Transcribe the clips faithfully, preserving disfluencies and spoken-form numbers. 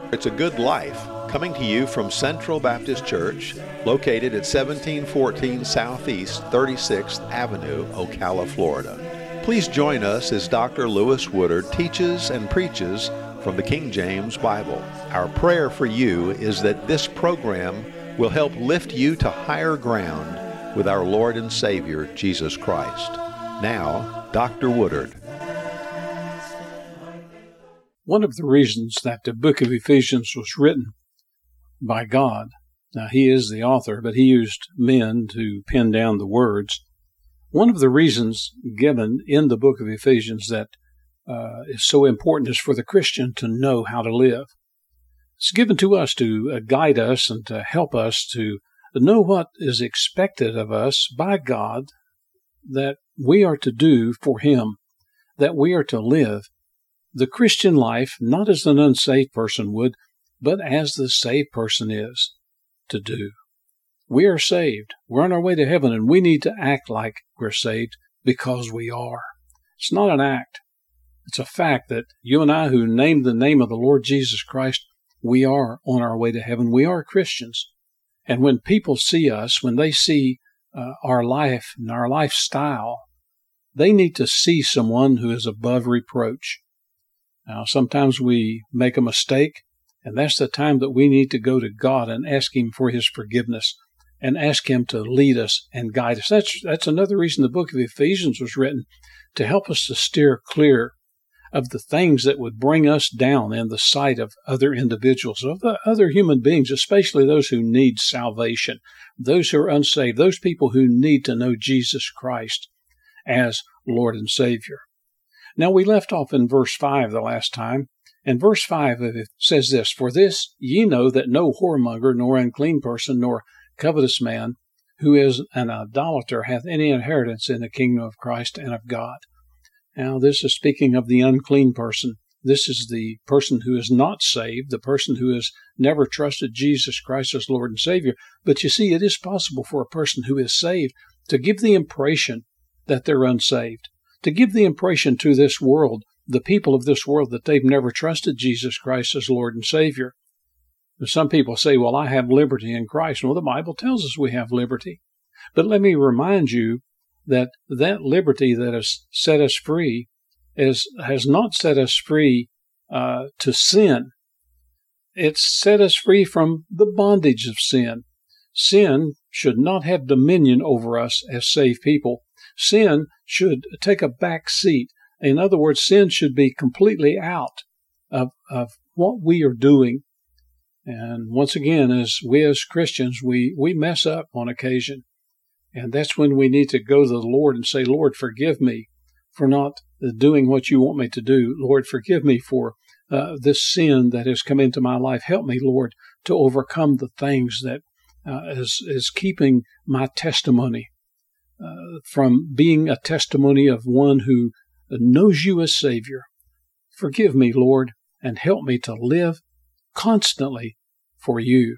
It's a Good Life, coming to you from Central Baptist Church, located at seventeen fourteen Southeast thirty-sixth Avenue, Ocala, Florida. Please join us as Doctor Lewis Woodard teaches and preaches from the King James Bible. Our prayer for you is that this program will help lift you to higher ground with our Lord and Savior, Jesus Christ. Now, Doctor Woodard. One of the reasons that the book of Ephesians was written by God, now he is the author, but he used men to pen down the words. One of the reasons given in the book of Ephesians that uh, is so important is for the Christian to know how to live. It's given to us to uh, guide us and to help us to know what is expected of us by God that we are to do for Him, that we are to live the Christian life, not as an unsaved person would, but as the saved person is to do. We are saved. We're on our way to heaven, and we need to act like we're saved because we are. It's not an act. It's a fact that you and I who named the name of the Lord Jesus Christ, we are on our way to heaven. We are Christians. And when people see us, when they see uh, our life and our lifestyle, they need to see someone who is above reproach. Now, sometimes we make a mistake, and that's the time that we need to go to God and ask Him for His forgiveness and ask Him to lead us and guide us. That's, that's another reason the book of Ephesians was written, to help us to steer clear of the things that would bring us down in the sight of other individuals, of the other human beings, especially those who need salvation, those who are unsaved, those people who need to know Jesus Christ as Lord and Savior. Now, we left off in verse five the last time, and verse five says this, "For this ye know that no whoremonger, nor unclean person, nor covetous man, who is an idolater, hath any inheritance in the kingdom of Christ and of God." Now, this is speaking of the unclean person. This is the person who is not saved, the person who has never trusted Jesus Christ as Lord and Savior. But you see, it is possible for a person who is saved to give the impression that they're unsaved, to give the impression to this world, the people of this world, that they've never trusted Jesus Christ as Lord and Savior. Some people say, well, I have liberty in Christ. Well, the Bible tells us we have liberty. But let me remind you that that liberty that has set us free is, has not set us free uh, to sin. It's set us free from the bondage of sin. Sin should not have dominion over us as saved people. Sin should take a back seat. In other words, sin should be completely out of, of what we are doing. And once again, as we as Christians, we, we mess up on occasion. And that's when we need to go to the Lord and say, Lord, forgive me for not doing what you want me to do. Lord, forgive me for uh, this sin that has come into my life. Help me, Lord, to overcome the things that uh, is, is keeping my testimony Uh, from being a testimony of one who knows you as Savior. Forgive me, Lord, and help me to live constantly for you.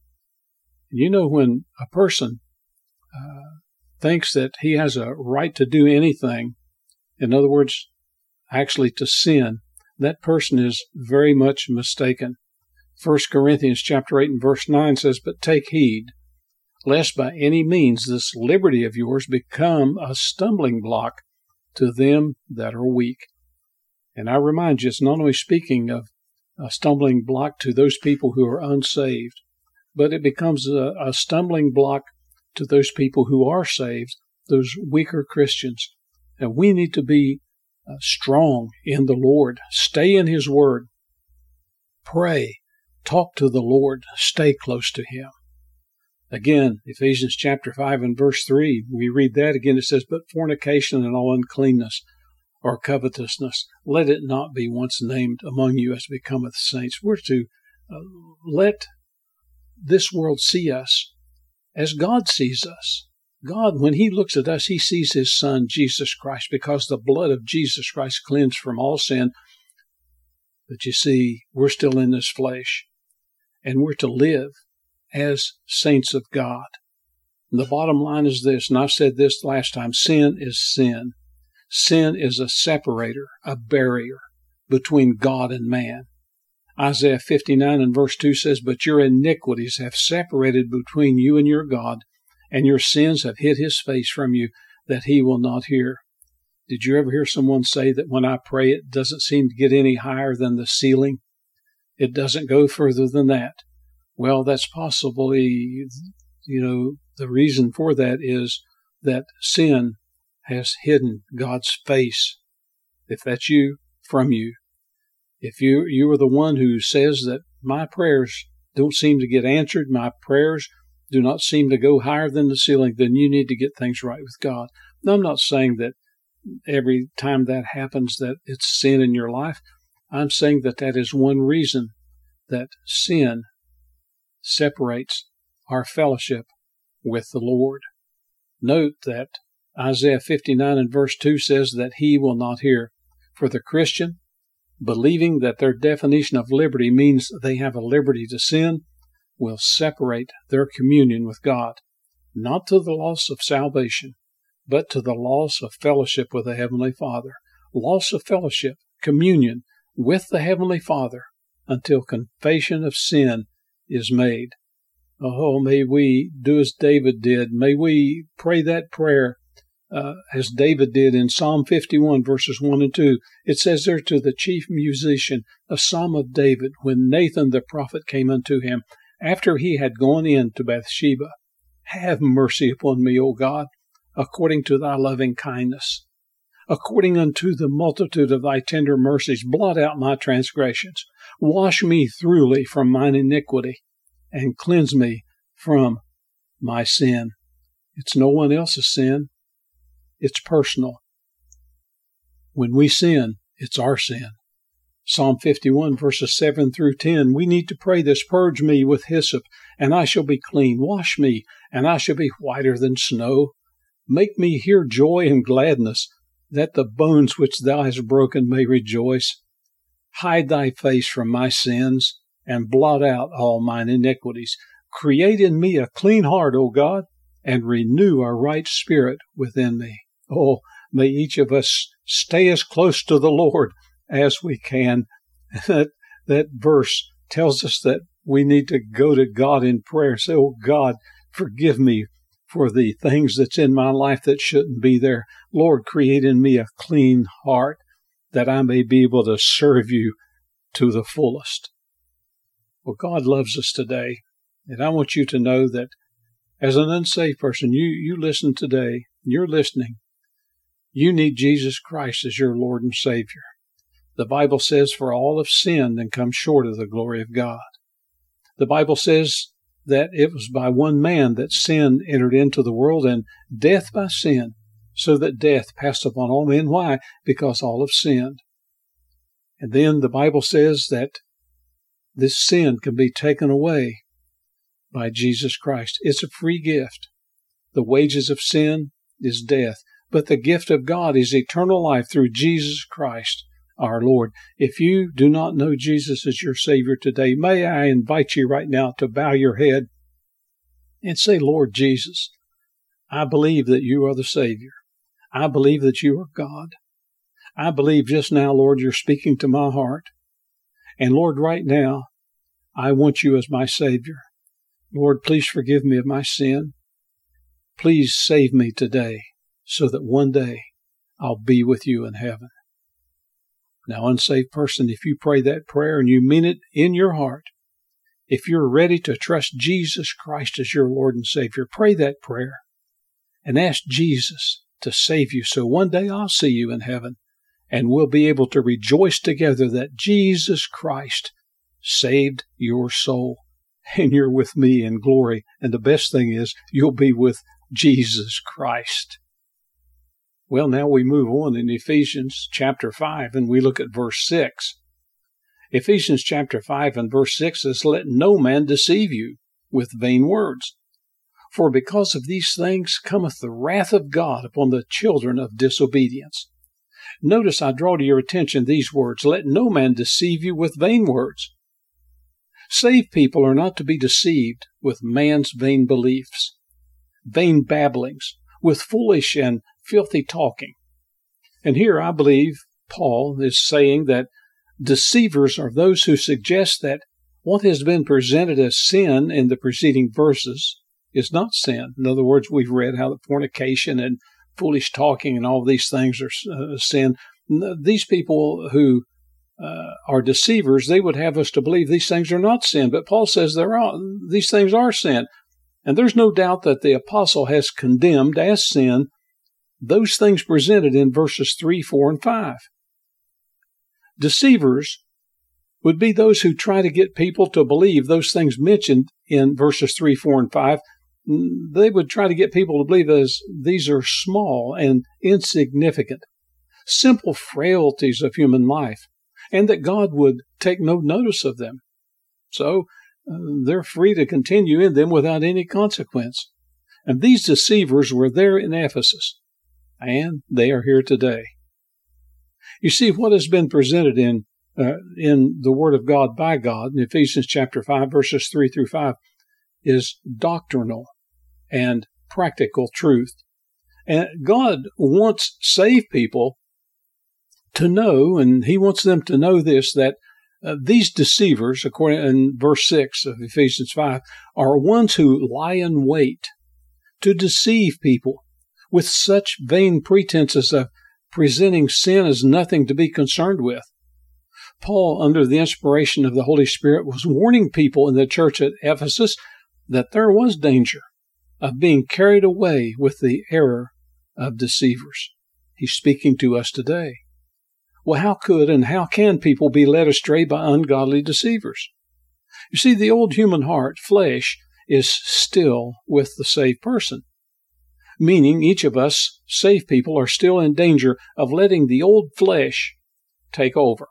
You know, when a person uh, thinks that he has a right to do anything, in other words, actually to sin, that person is very much mistaken. First Corinthians chapter eight and verse nine says, "But take heed, lest by any means this liberty of yours become a stumbling block to them that are weak." And I remind you, it's not only speaking of a stumbling block to those people who are unsaved, but it becomes a, a stumbling block to those people who are saved, those weaker Christians. And we need to be uh, strong in the Lord. Stay in His Word. Pray. Talk to the Lord. Stay close to Him. Again, Ephesians chapter five and verse three, we read that again. It says, "But fornication and all uncleanness or covetousness, let it not be once named among you as becometh saints." We're to uh, let this world see us as God sees us. God, when He looks at us, He sees His Son, Jesus Christ, because the blood of Jesus Christ cleansed from all sin. But you see, we're still in this flesh, and we're to live as saints of God. And the bottom line is this, and I've said this last time, sin is sin. Sin is a separator, a barrier between God and man. Isaiah fifty-nine and verse two says, "But your iniquities have separated between you and your God, and your sins have hid his face from you, that he will not hear." Did you ever hear someone say that when I pray, it doesn't seem to get any higher than the ceiling? It doesn't go further than that. Well, that's possibly, you know, the reason for that is that sin has hidden God's face, if that's you, from you. If you you are the one who says that my prayers don't seem to get answered, my prayers do not seem to go higher than the ceiling, then you need to get things right with God. Now, I'm not saying that every time that happens that it's sin in your life. I'm saying that that is one reason that sin separates our fellowship with the Lord. Note that Isaiah fifty-nine and verse two says that he will not hear. For the Christian, believing that their definition of liberty means they have a liberty to sin, will separate their communion with God, not to the loss of salvation, but to the loss of fellowship with the Heavenly Father. Loss of fellowship, communion with the Heavenly Father, until confession of sin is made. Oh, may we do as David did. May we pray that prayer uh, as David did in Psalm fifty-one, verses one and two. It says there, to the chief musician, a psalm of David, when Nathan the prophet came unto him, after he had gone in to Bathsheba, "Have mercy upon me, O God, according to thy loving kindness. According unto the multitude of thy tender mercies, blot out my transgressions. Wash me thoroughly from mine iniquity, and cleanse me from my sin." It's no one else's sin. It's personal. When we sin, it's our sin. Psalm fifty-one, verses seven through ten, we need to pray this: "Purge me with hyssop, and I shall be clean. Wash me, and I shall be whiter than snow. Make me hear joy and gladness, that the bones which thou hast broken may rejoice. Hide thy face from my sins, and blot out all mine iniquities. Create in me a clean heart, O God, and renew a right spirit within me." Oh, may each of us stay as close to the Lord as we can. That, that verse tells us that we need to go to God in prayer. Say, "Oh God, forgive me for the things that's in my life that shouldn't be there. Lord, create in me a clean heart, that I may be able to serve you to the fullest." Well, God loves us today, and I want you to know that as an unsaved person, you, you listen today, you're listening, you need Jesus Christ as your Lord and Savior. The Bible says, "For all have sinned and come short of the glory of God." The Bible says that it was by one man that sin entered into the world, and death by sin, so that death passed upon all men. Why? Because all have sinned. And then the Bible says that this sin can be taken away by Jesus Christ. It's a free gift. The wages of sin is death, but the gift of God is eternal life through Jesus Christ, our Lord. If you do not know Jesus as your Savior today, may I invite you right now to bow your head and say, "Lord Jesus, I believe that you are the Savior. I believe that you are God. I believe just now, Lord, you're speaking to my heart. And Lord, right now, I want you as my Savior. Lord, please forgive me of my sin. Please save me today, so that one day I'll be with you in heaven." Now, unsaved person, if you pray that prayer and you mean it in your heart, if you're ready to trust Jesus Christ as your Lord and Savior, pray that prayer and ask Jesus to save you, so one day I'll see you in heaven, and we'll be able to rejoice together that Jesus Christ saved your soul, and you're with me in glory. And the best thing is, you'll be with Jesus Christ. Well, now we move on in Ephesians chapter five, and we look at verse six. Ephesians chapter five and verse six says, "Let no man deceive you with vain words. For because of these things cometh the wrath of God upon the children of disobedience." Notice I draw to your attention these words: "Let no man deceive you with vain words." Saved people are not to be deceived with man's vain beliefs, vain babblings, with foolish and filthy talking. And here I believe Paul is saying that Deceivers are those who suggest that what has been presented as sin in the preceding verses is not sin. In other words, we've read how the fornication and foolish talking and all these things are uh, sin. These people who uh, are deceivers, they would have us to believe these things are not sin. But Paul says they're all, these things are sin. And there's no doubt that the apostle has condemned as sin those things presented in verses three, four, and five. Deceivers would be those who try to get people to believe those things mentioned in verses three, four, and five. They would try to get people to believe that these are small and insignificant, simple frailties of human life, and that God would take no notice of them. So uh, they're free to continue in them without any consequence. And these deceivers were there in Ephesus, and they are here today. You see, what has been presented in uh, in the Word of God by God, in Ephesians chapter five, verses three through five, is doctrinal and practical truth. And God wants saved people to know, and He wants them to know this, that uh, these deceivers, according in verse six of Ephesians five, are ones who lie in wait to deceive people with such vain pretenses of presenting sin as nothing to be concerned with. Paul, under the inspiration of the Holy Spirit, was warning people in the church at Ephesus that there was danger of being carried away with the error of deceivers. He's speaking to us today. Well, how could and how can people be led astray by ungodly deceivers? You see, the old human heart, flesh, is still with the saved person, meaning each of us saved people are still in danger of letting the old flesh take over.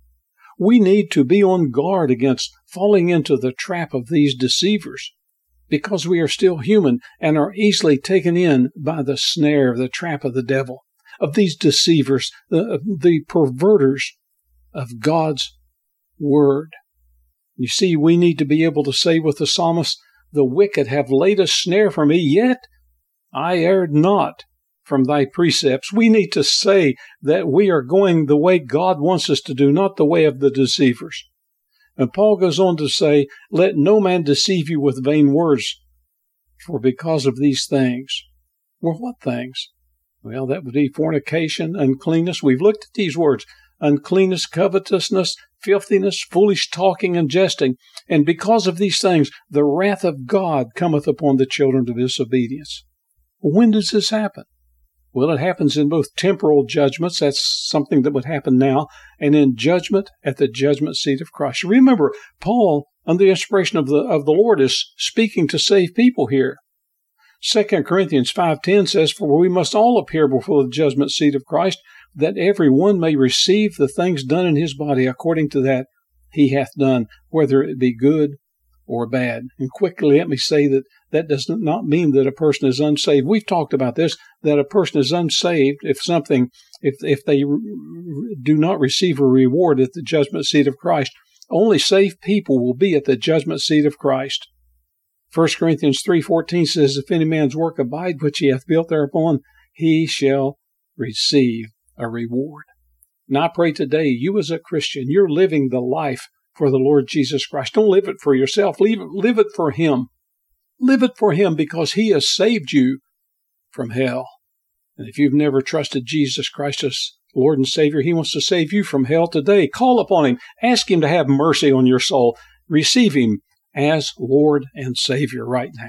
We need to be on guard against falling into the trap of these deceivers, because we are still human and are easily taken in by the snare, the trap of the devil, of these deceivers, the, the perverters of God's word. You see, we need to be able to say with the psalmist, "The wicked have laid a snare for me, yet I erred not from thy precepts." We need to say that we are going the way God wants us to do, not the way of the deceivers. And Paul goes on to say, "Let no man deceive you with vain words, for because of these things." Well, what things? Well, that would be fornication, uncleanness. We've looked at these words: uncleanness, covetousness, filthiness, foolish talking, and jesting. And because of these things, the wrath of God cometh upon the children of disobedience. When does this happen? Well, it happens in both temporal judgments, that's something that would happen now, and in judgment at the judgment seat of Christ. Remember, Paul, under the inspiration of the of the Lord, is speaking to saved people here. Second Corinthians five ten says, "For we must all appear before the judgment seat of Christ, that every one may receive the things done in his body according to that he hath done, whether it be good or bad." And quickly let me say that that does not mean that a person is unsaved. We've talked about this, that a person is unsaved if something, if if they do not receive a reward at the judgment seat of Christ. Only saved people will be at the judgment seat of Christ. First Corinthians three fourteen says, "If any man's work abide which he hath built thereupon, he shall receive a reward." Now I pray today, you as a Christian, you're living the life for the Lord Jesus Christ. Don't live it for yourself. Live it, live it for Him. Live it for Him, because He has saved you from hell. And if you've never trusted Jesus Christ as Lord and Savior, He wants to save you from hell today. Call upon Him. Ask Him to have mercy on your soul. Receive Him as Lord and Savior right now.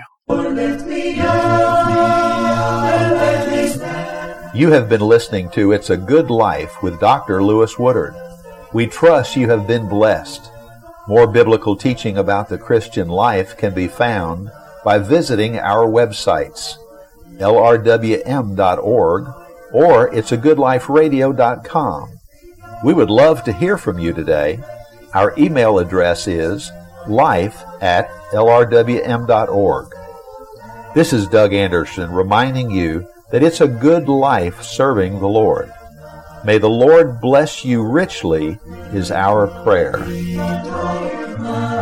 You have been listening to It's a Good Life with Doctor Lewis Woodard. We trust you have been blessed. More biblical teaching about the Christian life can be found by visiting our websites, L R W M dot org or it's a good life radio dot com. We would love to hear from you today. Our email address is life at L R W M dot org. This is Doug Anderson reminding you that it's a good life serving the Lord. May the Lord bless you richly is our prayer.